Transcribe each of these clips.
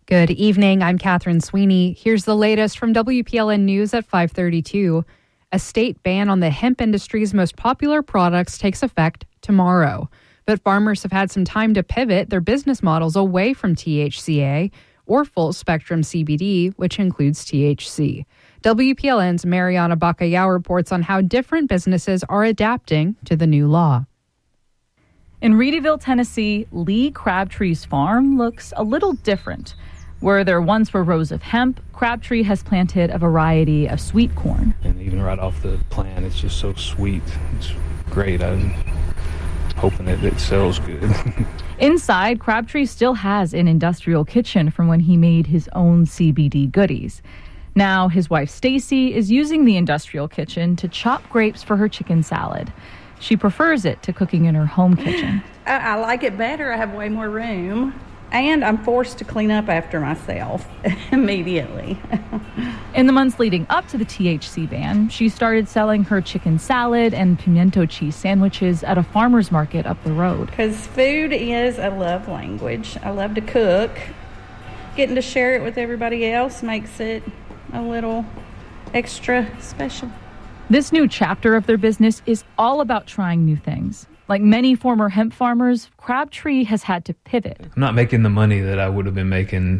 Good evening. I'm Catherine Sweeney. Here's the latest from WPLN News at 5:32. A state ban on the hemp industry's most popular products takes effect tomorrow. But farmers have had some time to pivot their business models away from THCA or full-spectrum CBD, which includes THC. WPLN's Mariana Bacallao reports on how different businesses are adapting to the new law. In Reedyville, Tennessee, Lee Crabtree's farm looks a little different. Where there once were rows of hemp, Crabtree has planted a variety of sweet corn. And even right off the plant, it's just so sweet. It's great. I'm hoping that it sells good. Inside, Crabtree still has an industrial kitchen from when he made his own CBD goodies. Now, his wife Stacy is using the industrial kitchen to chop grapes for her chicken salad. She prefers it to cooking in her home kitchen. I like it better. I have way more room. And I'm forced to clean up after myself immediately. In the months leading up to the THC ban, she started selling her chicken salad and pimento cheese sandwiches at a farmer's market up the road. Because food is a love language. I love to cook. Getting to share it with everybody else makes it a little extra special. This new chapter of their business is all about trying new things. Like many former hemp farmers, Crabtree has had to pivot. I'm not making the money that I would have been making,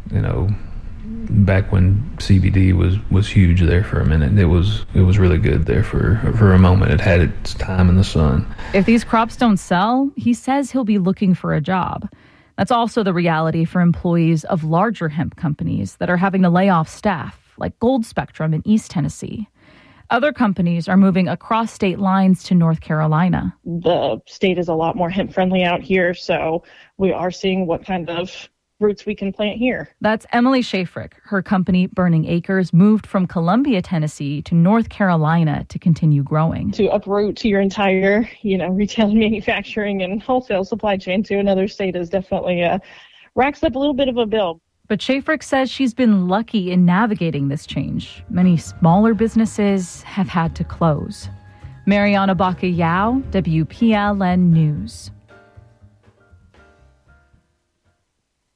back when CBD was huge there for a minute. It was really good there for a moment. It had its time in the sun. If these crops don't sell, he says he'll be looking for a job. That's also the reality for employees of larger hemp companies that are having to lay off staff, like Gold Spectrum in East Tennessee. Other companies are moving across state lines to North Carolina. The state is a lot more hemp-friendly out here, so we are seeing what kind of roots we can plant here. That's Emily Shafrick. Her company, Burning Acres, moved from Columbia, Tennessee to North Carolina to continue growing. To uproot your entire, retail manufacturing and wholesale supply chain to another state is definitely racks up a little bit of a bill. But Shafrick says she's been lucky in navigating this change. Many smaller businesses have had to close. Mariana Bacallao, WPLN News.